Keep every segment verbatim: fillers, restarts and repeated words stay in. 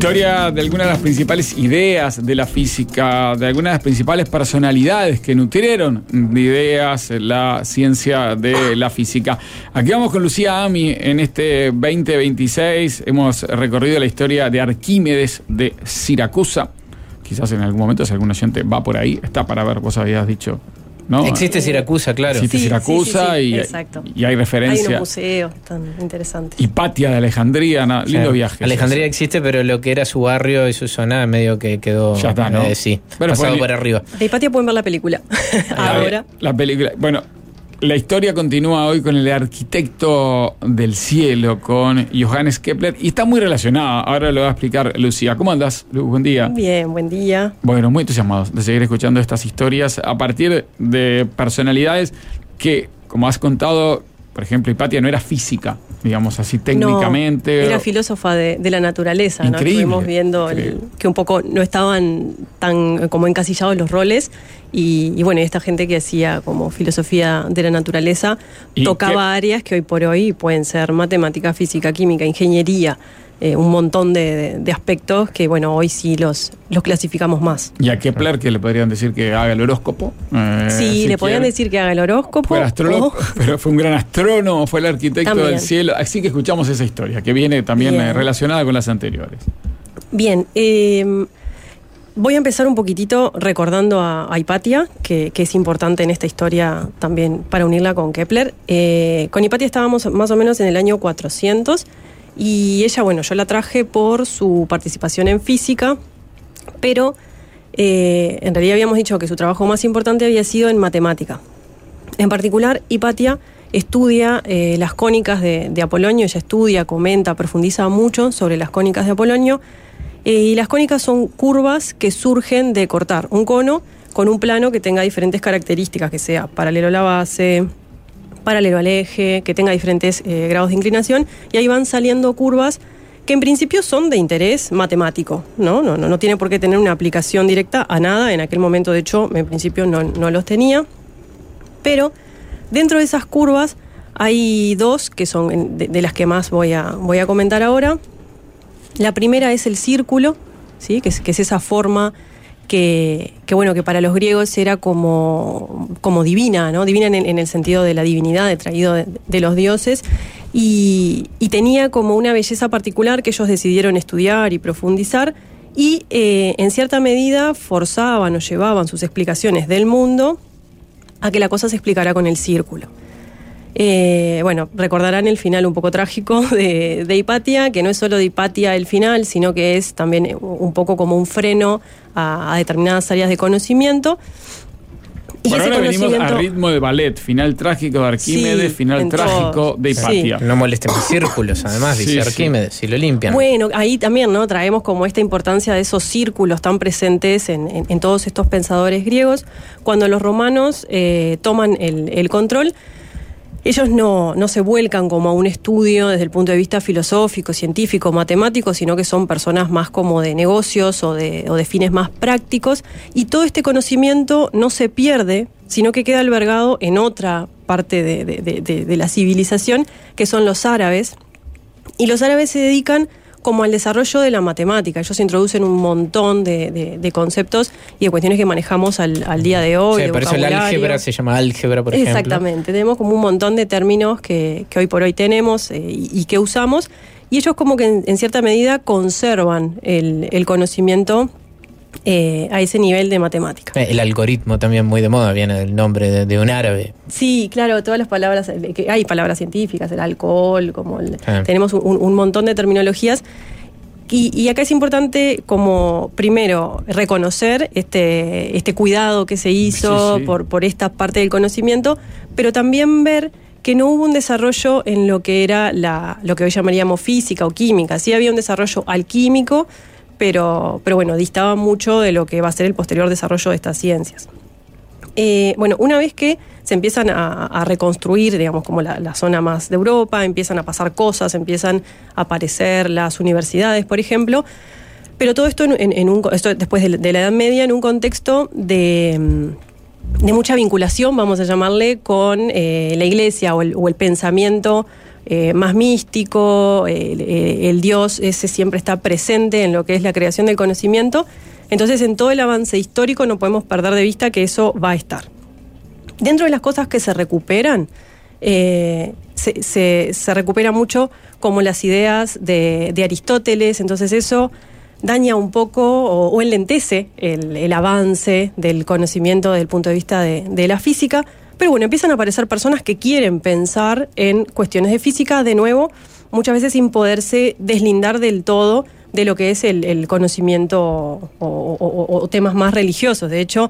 Historia de algunas de las principales ideas de la física, de algunas de las principales personalidades que nutrieron de ideas la ciencia de la física. Aquí vamos con Lucía Ami en este veinte veintiséis. Hemos recorrido la historia de Arquímedes de Siracusa. Quizás en algún momento, si algún oyente va por ahí, está para ver, vos habías dicho, ¿no? Existe Siracusa, claro. Existe Sí, Siracusa sí, sí, sí, y, y hay referencia. Hay unos museos tan interesantes. Hipatia de Alejandría, no, lindo Claro. viaje. Alejandría existe, pero lo que era su barrio y su zona medio que quedó. Ya está, ¿no? eh, sí, Bueno, pasado por- por arriba. De Hipatia pueden ver la película. Ahora. La película. Bueno, la historia continúa hoy con el arquitecto del cielo, con Johannes Kepler, y está muy relacionada. Ahora lo va a explicar Lucía. ¿Cómo andás, Lu? Buen día. Bien, buen día. Bueno, muy entusiasmados de seguir escuchando estas historias a partir de personalidades que, como has contado, por ejemplo, Hipatia no era física, digamos así técnicamente. No, era filósofa de, de la naturaleza, ¿no? Increíble, Estuvimos viendo el- increíble. que un poco no estaban tan como encasillados los roles y, y bueno, esta gente que hacía como filosofía de la naturaleza ¿Y tocaba qué? áreas que hoy por hoy pueden ser matemática, física, química, ingeniería, eh, un montón de, de- de aspectos que bueno, hoy sí los, los clasificamos más. Y a Kepler, que le podrían decir que haga el horóscopo. eh, Sí, si le podían quiere. decir que haga el horóscopo. Fue el astrólogo, o- pero fue un gran astrónomo, fue el arquitecto También. del cielo. Así que escuchamos esa historia, que viene también Bien. eh, relacionada con las anteriores. Bien, eh, voy a empezar un poquitito recordando a, a Hipatia, que, que es importante en esta historia también para unirla con Kepler. Eh, con Hipatia estábamos más o menos en el año cuatrocientos y ella, bueno, yo la traje por su participación en física, pero eh, en realidad habíamos dicho que su trabajo más importante había sido en matemática. En particular, Hipatia estudia eh, las cónicas de, de Apolonio, ella estudia, comenta, profundiza mucho sobre las cónicas de Apolonio, eh, y las cónicas son curvas que surgen de cortar un cono con un plano que tenga diferentes características, que sea paralelo a la base, paralelo al eje, que tenga diferentes eh, grados de inclinación, y ahí van saliendo curvas que en principio son de interés matemático, ¿no? No, no, no tiene por qué tener una aplicación directa a nada. En aquel momento, de hecho, en principio no, no los tenía. Pero dentro de esas curvas hay dos que son de, de las que más voy a, voy a comentar ahora. La primera es el círculo, ¿sí? que, es, que es esa forma que, que, bueno, que para los griegos era como, como divina, ¿no? Divina en el, en el sentido de la divinidad, de traído de, de los dioses, y, y tenía como una belleza particular que ellos decidieron estudiar y profundizar, y eh, en cierta medida forzaban o llevaban sus explicaciones del mundo a que la cosa se explicara con el círculo. Eh, bueno, recordarán el final un poco trágico de, de Hipatia, que no es solo de Hipatia el final, sino que es también un poco como un freno a, a determinadas áreas de conocimiento. Y Por ese ahora venimos conocimiento- a ritmo de ballet, final trágico de Arquímedes, Sí, final en trágico todo. de Hipatia. No molesten mis círculos, además, Sí, dice sí. Arquímedes, si lo limpian. Bueno, ahí también, ¿no? Traemos como esta importancia de esos círculos tan presentes en, en, en todos estos pensadores griegos. Cuando los romanos eh, toman el, el control, ellos no, no se vuelcan como a un estudio desde el punto de vista filosófico, científico, matemático, sino que son personas más como de negocios o de, o de fines más prácticos, y todo este conocimiento no se pierde, sino que queda albergado en otra parte de, de, de, de, de la civilización, que son los árabes, y los árabes se dedican como al desarrollo de la matemática. Ellos introducen un montón de, de, de conceptos y de cuestiones que manejamos al, al día de hoy. Sí, de por eso el vocabulario. álgebra se llama álgebra, por ejemplo. Exactamente, tenemos como un montón de términos que, que hoy por hoy tenemos eh, y, y que usamos, y ellos como que en, en cierta medida conservan el, el conocimiento eh, a ese nivel de matemática. Eh, El algoritmo también muy de moda, viene del nombre de, de un árabe. Sí, claro, todas las palabras, eh, que hay palabras científicas, el alcohol, como el- Ah. tenemos un, un montón de terminologías. Y, y acá es importante como, primero, reconocer este, este cuidado que se hizo Sí, sí. Por, por esta parte del conocimiento, pero también ver que no hubo un desarrollo en lo que era la, lo que hoy llamaríamos física o química. Sí había un desarrollo alquímico, pero, pero bueno, distaba mucho de lo que va a ser el posterior desarrollo de estas ciencias. Eh, bueno, una vez que se empiezan a, a reconstruir, digamos, como la, la zona más de Europa, empiezan a pasar cosas, empiezan a aparecer las universidades, por ejemplo, pero todo esto, en, en un, esto después de, de la Edad Media, en un contexto de, de mucha vinculación, vamos a llamarle, con eh, la iglesia o el, o el pensamiento eh, más místico, el, el Dios ese siempre está presente en lo que es la creación del conocimiento. Entonces, en todo el avance histórico no podemos perder de vista que eso va a estar. Dentro de las cosas que se recuperan, eh, se, se, se recupera mucho como las ideas de, de Aristóteles, entonces eso daña un poco o, o enlentece el, el avance del conocimiento desde el punto de vista de, de la física. Pero bueno, empiezan a aparecer personas que quieren pensar en cuestiones de física, de nuevo, muchas veces sin poderse deslindar del todo de lo que es el, el conocimiento o, o, o, o temas más religiosos. De hecho,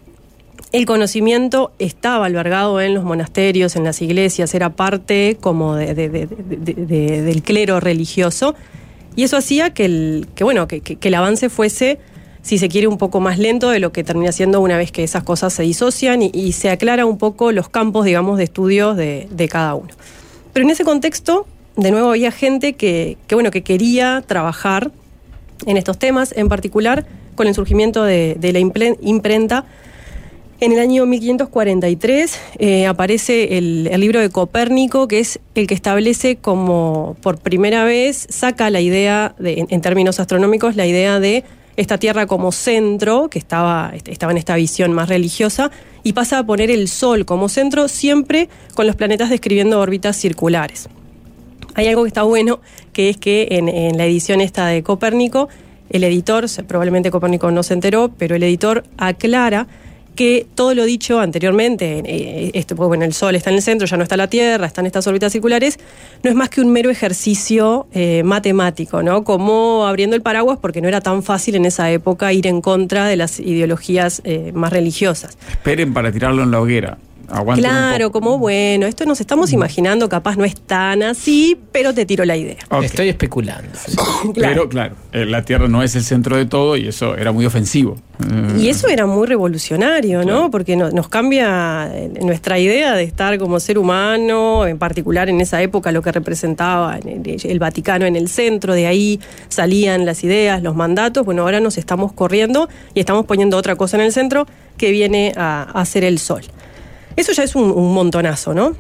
el conocimiento estaba albergado en los monasterios, en las iglesias, era parte como de, de, de, de, de, del clero religioso, y eso hacía que el, que, bueno, que, que, que el avance fuese, si se quiere, un poco más lento de lo que termina siendo una vez que esas cosas se disocian y, y se aclara un poco los campos, digamos, de estudios de, de cada uno. Pero en ese contexto, de nuevo, había gente que, que, bueno, que quería trabajar en estos temas, en particular con el surgimiento de, de la imprenta. En el año mil quinientos cuarenta y tres eh, aparece el, el libro de Copérnico, que es el que establece como por primera vez, saca la idea, de, en, en términos astronómicos, la idea de esta Tierra como centro, que estaba, estaba en esta visión más religiosa, y pasa a poner el Sol como centro, siempre con los planetas describiendo órbitas circulares. Hay algo que está bueno, que es que en, en la edición esta de Copérnico, el editor, probablemente Copérnico no se enteró, pero el editor aclara que todo lo dicho anteriormente, eh, esto, pues bueno, el Sol está en el centro, ya no está la Tierra, están estas órbitas circulares, no es más que un mero ejercicio eh, matemático, ¿no? Como abriendo el paraguas, porque no era tan fácil en esa época ir en contra de las ideologías eh, más religiosas. Esperen para tirarlo en la hoguera. Aguanten claro, como bueno, esto nos estamos imaginando, capaz no es tan así, pero te tiro la idea. Okay. Estoy especulando. Claro. Pero claro, la Tierra no es el centro de todo y eso era muy ofensivo. Y eso era muy revolucionario, ¿no? Claro. Porque no, nos cambia nuestra idea de estar como ser humano, en particular en esa época lo que representaba el, el Vaticano en el centro, de ahí salían las ideas, los mandatos. Bueno, ahora nos estamos corriendo y estamos poniendo otra cosa en el centro que viene a, a ser el Sol. Eso ya es un, un montonazo, ¿no?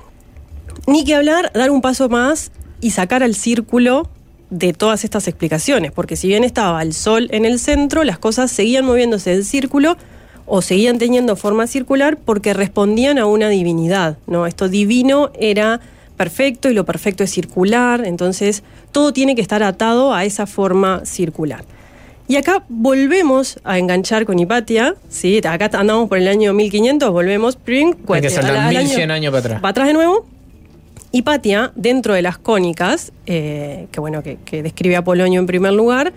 Ni que hablar, dar un paso más y sacar al círculo de todas estas explicaciones, porque si bien estaba el Sol en el centro, las cosas seguían moviéndose en círculo o seguían teniendo forma circular porque respondían a una divinidad, ¿no? Esto divino era perfecto y lo perfecto es circular, entonces todo tiene que estar atado a esa forma circular. Y acá volvemos a enganchar con Hipatia, ¿sí? Acá andamos por el año mil quinientos, volvemos. Hay que saltar mil cien años para atrás. Para atrás de nuevo. Hipatia, dentro de las cónicas, eh, que bueno, que, que describe Apolonio en primer lugar,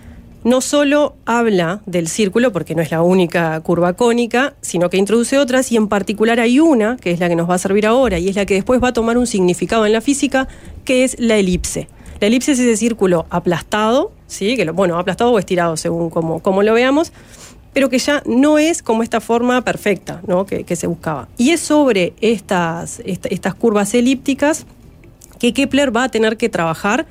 no solo habla del círculo, porque no es la única curva cónica, sino que introduce otras, y en particular hay una, que es la que nos va a servir ahora, y es la que después va a tomar un significado en la física, que es la elipse. La elipse es ese círculo aplastado, ¿sí? Que lo, bueno, aplastado o estirado según como, como lo veamos, pero que ya no es como esta forma perfecta, ¿no? que, que se buscaba. Y es sobre estas, esta, estas curvas elípticas que Kepler va a tener que trabajar,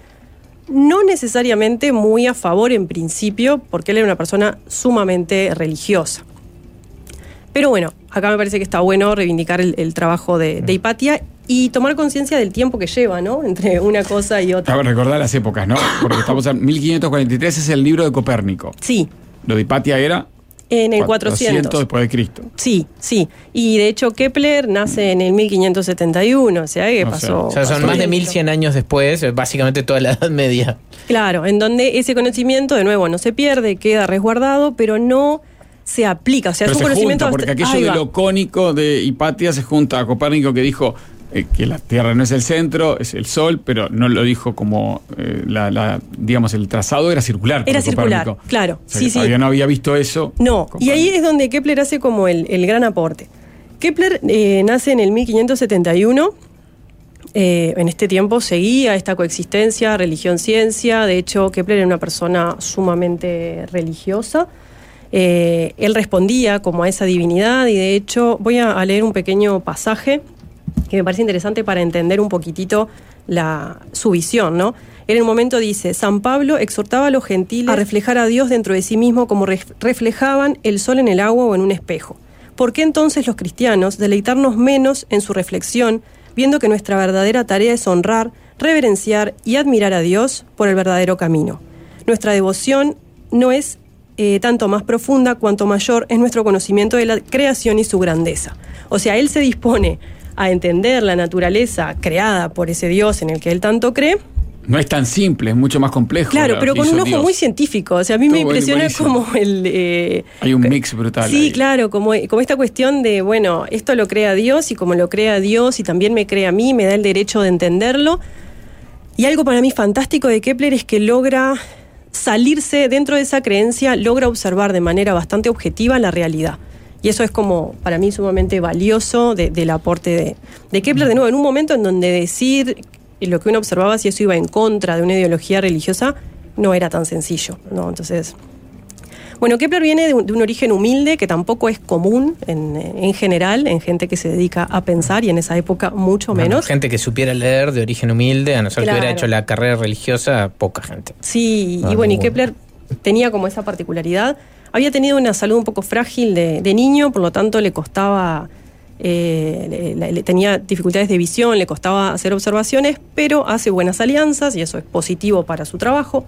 no necesariamente muy a favor en principio, porque él era una persona sumamente religiosa. Pero bueno, acá me parece que está bueno reivindicar el, el trabajo de, de Hipatia y tomar conciencia del tiempo que lleva, ¿no? Entre una cosa y otra. A ver, recordar las épocas, ¿no? Porque estamos en mil quinientos cuarenta y tres, es el libro de Copérnico. Sí. Lo de Hipatia era... En el cuatrocientos después de Cristo. Sí, sí. Y de hecho Kepler nace en el mil quinientos setenta y uno, o sea que o pasó... Sea, o sea, son más de mil cien años después, básicamente toda la Edad Media. Claro, en donde ese conocimiento, de nuevo, no se pierde, queda resguardado, pero no se aplica. O sea, pero es un se conocimiento... junta, porque aquello de lo cónico de Hipatia se junta a Copérnico, que dijo... Eh, que la Tierra no es el centro, es el Sol, pero no lo dijo como, eh, la, la, digamos, el trazado era circular. Era circular, Copérnico. claro. O sea, sí, sí. Todavía no había visto eso. No, y ahí es donde Kepler hace como el, el gran aporte. Kepler eh, nace en el mil quinientos setenta y uno, eh, en este tiempo seguía esta coexistencia religión-ciencia, de hecho Kepler era una persona sumamente religiosa. Eh, él respondía como a esa divinidad y de hecho voy a, a leer un pequeño pasaje que me parece interesante para entender un poquitito la, su visión, ¿no? Él en un momento dice, San Pablo exhortaba a los gentiles a reflejar a Dios dentro de sí mismo como re- reflejaban el sol en el agua o en un espejo. ¿por qué entonces los cristianos deleitarnos menos en su reflexión, viendo que nuestra verdadera tarea es honrar, reverenciar y admirar a Dios por el verdadero camino? Nuestra devoción no es eh, tanto más profunda cuanto mayor es nuestro conocimiento de la creación y su grandeza. O sea, él se dispone a entender la naturaleza creada por ese Dios en el que él tanto cree. No es tan simple, es mucho más complejo. Claro, pero con un ojo Dios. muy científico. O sea, a mí Todo me impresiona buenísimo. como el... Eh, Hay un mix brutal. Sí, ahí. claro, como, como esta cuestión de, bueno, esto lo crea Dios y como lo crea Dios y también me crea a mí, me da el derecho de entenderlo. Y algo para mí fantástico de Kepler es que logra salirse dentro de esa creencia, logra observar de manera bastante objetiva la realidad. Y eso es como, para mí, sumamente valioso de, del aporte de, de Kepler, de nuevo, en un momento en donde decir lo que uno observaba, si eso iba en contra de una ideología religiosa, no era tan sencillo, ¿no? Entonces, bueno, Kepler viene de un, de un origen humilde que tampoco es común en, en general, en gente que se dedica a pensar, y en esa época mucho Bueno, menos. gente que supiera leer de origen humilde, a no ser Claro. que hubiera hecho la carrera religiosa, poca gente. Sí, Ah, y bueno, y bueno. Kepler tenía como esa particularidad. Había tenido una salud un poco frágil de, de niño, por lo tanto le costaba, eh, le, le tenía dificultades de visión, le costaba hacer observaciones, pero hace buenas alianzas y eso es positivo para su trabajo.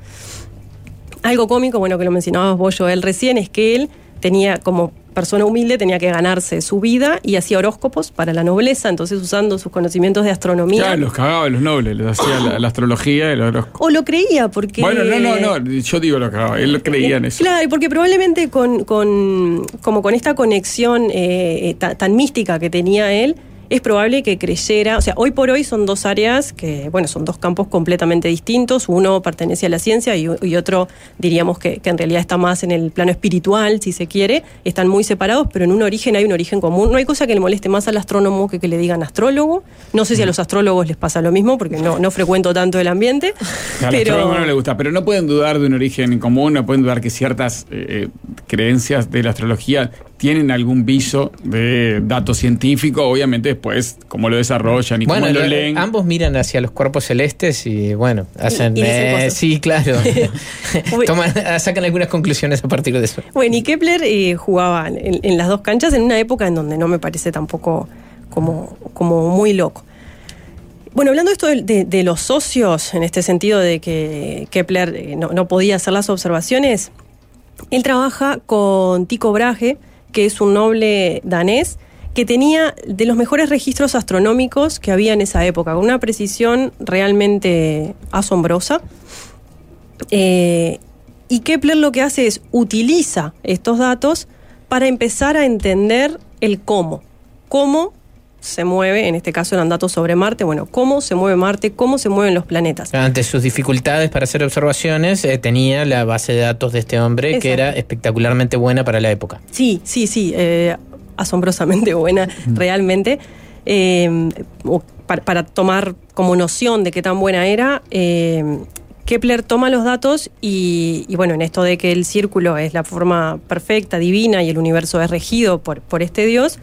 Algo cómico, bueno, que lo mencionabas vos, Joel, recién, es que él tenía, como persona humilde, tenía que ganarse su vida y hacía horóscopos para la nobleza, entonces usando sus conocimientos de astronomía. Ya, los cagaba los nobles, les hacía la, la astrología y el horóscopo. O lo creía, porque... Bueno, no, no, no, yo digo lo cagaba, él creía en eso. Claro, porque probablemente con, con, como con esta conexión eh, ta- tan mística que tenía él, es probable que creyera, o sea, hoy por hoy son dos áreas que, bueno, son dos campos completamente distintos, uno pertenece a la ciencia y, y otro diríamos que, que en realidad está más en el plano espiritual, si se quiere, están muy separados, pero en un origen hay un origen común. No hay cosa que le moleste más al astrónomo que que le digan astrólogo, no sé si a los astrólogos les pasa lo mismo, porque no, no frecuento tanto el ambiente, Al pero... astrónomo no le gusta, pero no pueden dudar de un origen en común, no pueden dudar que ciertas eh, creencias de la astrología tienen algún viso de dato científico, obviamente después cómo lo desarrollan y Bueno, cómo lo lo- leen. ambos miran hacia los cuerpos celestes y bueno, hacen... y dicen eh, cosas. sí, claro. Uy. Toman, sacan algunas conclusiones a partir de eso. Bueno, y Kepler eh, jugaba en, en las dos canchas en una época en donde no me parece tampoco como, como muy loco. Bueno, hablando de esto de, de, de los socios, en este sentido de que Kepler eh, no, no podía hacer las observaciones, él trabaja con Tycho Brahe, que es un noble danés, que tenía de los mejores registros astronómicos que había en esa época, con una precisión realmente asombrosa. Eh, y Kepler lo que hace es utiliza estos datos para empezar a entender el cómo. Cómo se mueve, en este caso eran datos sobre Marte, bueno, cómo se mueve Marte, cómo se mueven los planetas. Ante sus dificultades para hacer observaciones, eh, tenía la base de datos de este hombre, Exacto. que era espectacularmente buena para la época. Sí, sí, sí, eh, asombrosamente buena, realmente. Eh, o para, para tomar como noción de qué tan buena era, eh, Kepler toma los datos y, y bueno, en esto de que el círculo es la forma perfecta, divina, y el universo es regido por, por este Dios,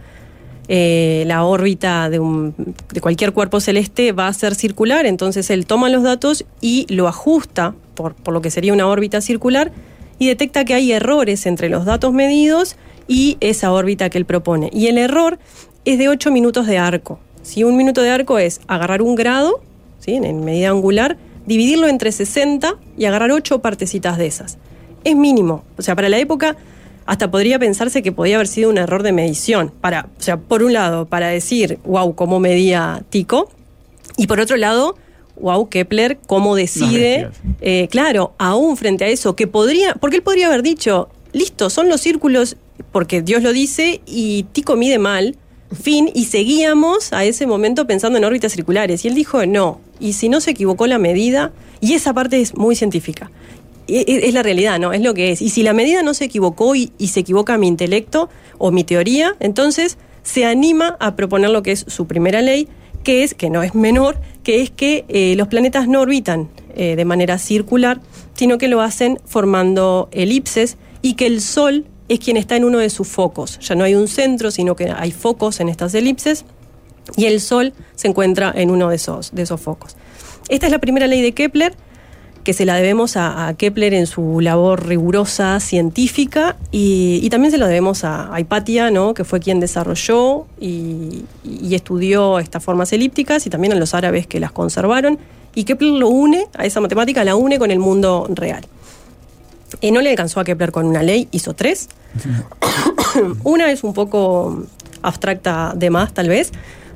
eh, la órbita de, un, de cualquier cuerpo celeste va a ser circular, entonces él toma los datos y lo ajusta por, por lo que sería una órbita circular y detecta que hay errores entre los datos medidos y esa órbita que él propone. Y el error es de ocho minutos de arco. ¿Sí? Un minuto de arco es agarrar un grado, ¿sí? en medida angular, dividirlo entre sesenta y agarrar ocho partecitas de esas. Es mínimo. O sea, para la época hasta podría pensarse que podía haber sido un error de medición. Para, o sea, por un lado, para decir, wow, cómo medía Tycho, y por otro lado, wow, Kepler, cómo decide, eh, claro, aún frente a eso, que podría, porque él podría haber dicho, listo, son los círculos, porque Dios lo dice, y Tycho mide mal, fin, y seguíamos a ese momento pensando en órbitas circulares. Y él dijo, no, y si no se equivocó la medida, y esa parte es muy científica, es, es la realidad, ¿no? Es lo que es. Y si la medida no se equivocó y, y se equivoca mi intelecto o mi teoría, entonces se anima a proponer lo que es su primera ley, que es, que no es menor, que es que eh, los planetas no orbitan eh, de manera circular, sino que lo hacen formando elipses, y que el Sol es quien está en uno de sus focos. Ya no hay un centro, sino que hay focos en estas elipses, y el Sol se encuentra en uno de esos, de esos focos. Esta es la primera ley de Kepler, que se la debemos a, a Kepler en su labor rigurosa científica y, y también se la debemos a, a Hipatia, ¿no? Que fue quien desarrolló y, y estudió estas formas elípticas, y también a los árabes que las conservaron, y Kepler lo une, a esa matemática la une con el mundo real. Eh, no le alcanzó a Kepler con una ley, hizo tres. Una es un poco abstracta de más, tal vez,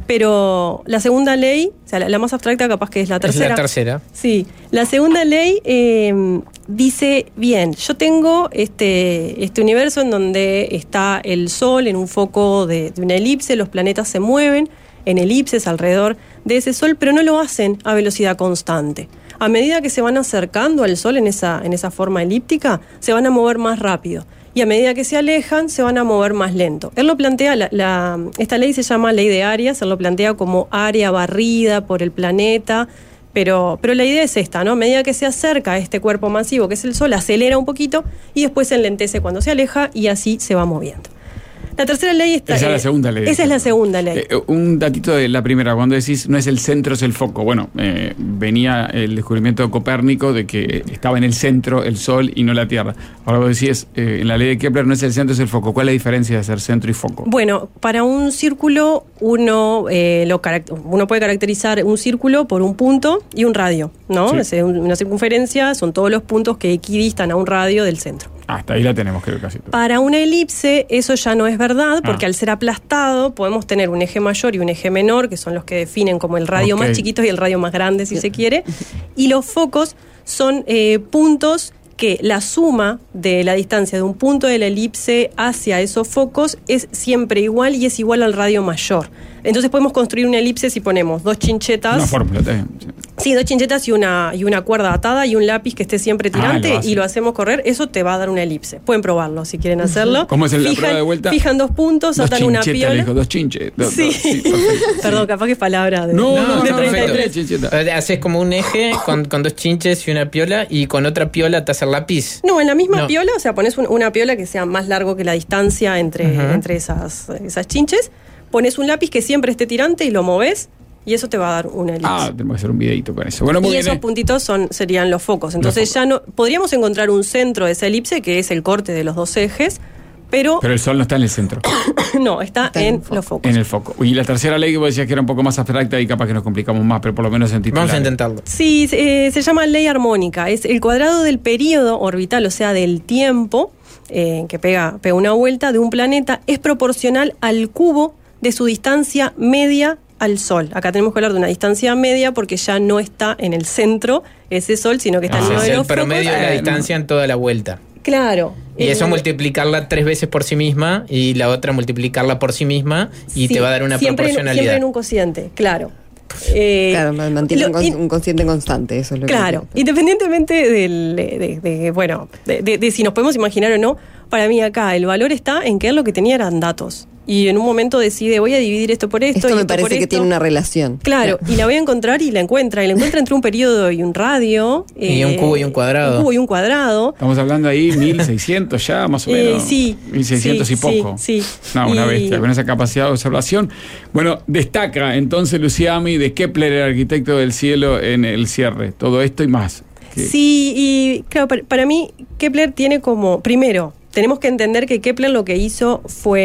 pero la segunda ley, o sea, la, la más abstracta capaz que es la tercera. Es la tercera. Sí, la segunda ley eh, dice, bien, yo tengo este, este universo en donde está el Sol en un foco de, de una elipse, los planetas se mueven en elipses alrededor de ese Sol, pero no lo hacen a velocidad constante. A medida que se van acercando al Sol en esa, en esa forma elíptica, se van a mover más rápido. Y a medida que se alejan, se van a mover más lento. Él lo plantea, la, la, esta ley se llama ley de áreas, él lo plantea como área barrida por el planeta, pero, pero la idea es esta, ¿no? A medida que se acerca a este cuerpo masivo que es el Sol, acelera un poquito y después se enlentece cuando se aleja y así se va moviendo. La tercera ley está... Esa eh, es la segunda ley. Esa es la segunda ley. Eh, un datito de la primera, cuando decís no es el centro, es el foco. Bueno, eh, venía el descubrimiento de Copérnico de que estaba en el centro el Sol y no la Tierra. Ahora vos decís, eh, en la ley de Kepler no es el centro, es el foco. ¿Cuál es la diferencia de ser centro y foco? Bueno, para un círculo uno, eh, lo caract- uno puede caracterizar un círculo por un punto y un radio, ¿no? Sí. Es una circunferencia, son todos los puntos que equidistan a un radio del centro. Hasta ahí la tenemos, creo, casi todo. Para una elipse eso ya no es verdad, porque Ah. al ser aplastado podemos tener un eje mayor y un eje menor, que son los que definen como el radio Ok. más chiquito y el radio más grande, si se quiere. Y los focos son eh, puntos que la suma de la distancia de un punto de la elipse hacia esos focos es siempre igual y es igual al radio mayor. Entonces podemos construir una elipse si ponemos dos chinchetas. Una fórmula, está bien. Sí. Sí, dos chinchetas y una, y una cuerda atada y un lápiz que esté siempre tirante, Ah, lo hace. y lo hacemos correr, eso te va a dar una elipse. Pueden probarlo si quieren hacerlo. ¿Cómo es el- la Fijan- prueba de vuelta? Fijan dos puntos, Dos atan una chinchetas, piola. le dijo, dos chinches. Dos, Sí. dos, sí, perfecto. Perdón, capaz que es palabra de, No, de no, no, treinta y perfecto. tres. Chincheta. Eh, Haces como un eje con, con dos chinches y una piola, y con otra piola te haces el lápiz. No, en la misma No. piola, o sea, pones un- una piola que sea más largo que la distancia entre, Ujú. entre esas, esas chinches, pones un lápiz que siempre esté tirante y lo moves, y eso te va a dar una elipse. Ah, tenemos que hacer un videito con eso. Bueno, muy Y bien. esos eh. puntitos son, serían los focos. Entonces focos. ya no podríamos encontrar un centro de esa elipse, que es el corte de los dos ejes, pero, Pero el Sol no está en el centro, no, está, Está en en el foco. los focos. en el foco. Y la tercera ley que vos decías que era un poco más abstracta y capaz que nos complicamos más, pero por lo menos en titulares. Vamos a intentarlo. Sí, eh, se llama ley armónica. Es el cuadrado del período orbital, o sea, del tiempo eh, que pega, pega una vuelta de un planeta, es proporcional al cubo de su distancia media al Sol. Acá tenemos que hablar de una distancia media porque ya no está en el centro ese Sol, sino que está Ah, en uno Es de el los promedio focos. de la Eh, distancia en toda la vuelta. Claro. Y eso Eh, multiplicarla tres veces por sí misma y la otra multiplicarla por sí misma y sí, te va a dar una siempre en- proporcionalidad. siempre en un cociente, claro. Eh, Claro, mantiene lo- un, con- in- un consciente constante, eso es lo que Claro, entiendo. independientemente del, de, de- de- bueno, de, de- de si nos podemos imaginar o no, para mí acá el valor está en que él lo que tenía eran datos. Y en un momento decide, voy a dividir esto por esto. Esto y me esto por parece que esto. tiene una relación. Claro, y la voy a encontrar y la encuentra. Y la encuentra entre un periodo y un radio. Y un cubo y un cuadrado. Un cubo y un cuadrado. Estamos hablando ahí mil seiscientos ya, más o Eh, menos. sí, mil seiscientos sí, y poco. sí, sí. No, una Y- bestia, con esa capacidad de observación. Bueno, destaca entonces Lucía Ami de Kepler, el arquitecto del cielo, en el cierre. Todo esto y más. Que- Sí, y claro, para, para mí Kepler tiene como, primero, tenemos que entender que Kepler lo que hizo fue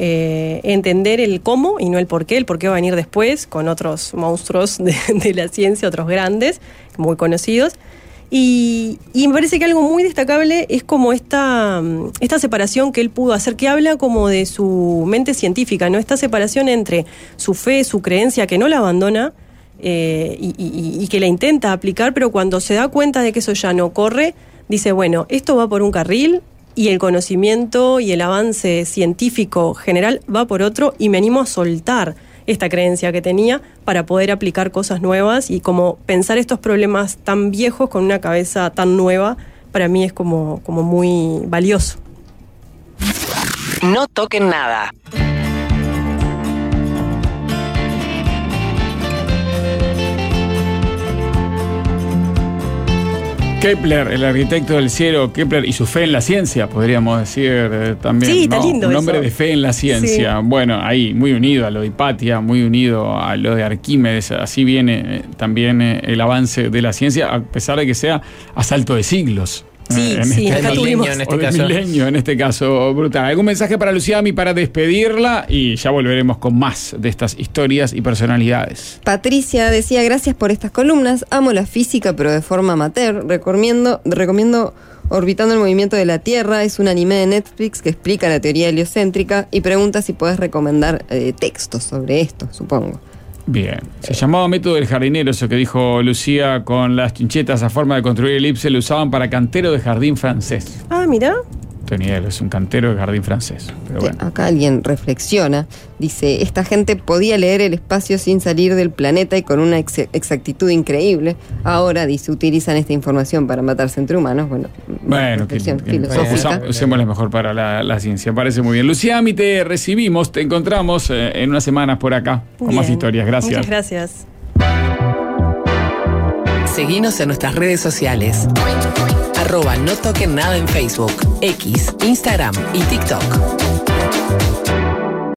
eh, entender el cómo y no el por qué. El por qué va a venir después, con otros monstruos de, de la ciencia, otros grandes, muy conocidos. Y, y me parece que algo muy destacable es como esta, mm, esta separación que él pudo hacer, que habla como de su mente científica, ¿no? Esta separación entre su fe, su creencia, que no la abandona, eh, y, y- y que la intenta aplicar, pero cuando se da cuenta de que eso ya no corre, dice, bueno, esto va por un carril y el conocimiento y el avance científico general va por otro, y me animo a soltar esta creencia que tenía para poder aplicar cosas nuevas, y como pensar estos problemas tan viejos con una cabeza tan nueva, para mí es como, como muy valioso. No toquen nada. Kepler, el arquitecto del cielo, Kepler y su fe en la ciencia, podríamos decir eh, también. Sí, está ¿no? lindo Un hombre eso. de fe en la ciencia. Sí. Bueno, ahí, muy unido a lo de Hipatia, muy unido a lo de Arquímedes. Así viene eh, también eh, el avance de la ciencia, a pesar de que sea a salto de siglos. Sí, en sí, este acá caso. tuvimos. En este O de caso. milenio, en este caso, brutal. ¿Algún mensaje para Luciami para despedirla? Y ya volveremos con más de estas historias y personalidades. Patricia decía, gracias por estas columnas, amo la física pero de forma amateur, recomiendo, recomiendo Orbitando el movimiento de la Tierra, es un anime de Netflix que explica la teoría heliocéntrica y pregunta si puedes recomendar eh, textos sobre esto, supongo. Bien, se llamaba método del jardinero, eso que dijo Lucía, con las chinchetas a forma de construir elipse, lo usaban para cantero de jardín francés. Ah, mira. Teniel es un cantero de jardín francés, pero bueno. Acá alguien reflexiona, dice, esta gente podía leer el espacio sin salir del planeta y con una ex- exactitud increíble. Ahora, dice, utilizan esta información para matarse entre humanos. Bueno, Bueno, que, reflexión que- filosófica. usa- usémosla mejor para la, la ciencia, parece muy bien. Luciami, te recibimos, te encontramos eh, en unas semanas por acá con Bien. más historias. Gracias. Muchas gracias. Seguinos en nuestras redes sociales. Arroba No Toquen Nada en Facebook, X, Instagram y TikTok.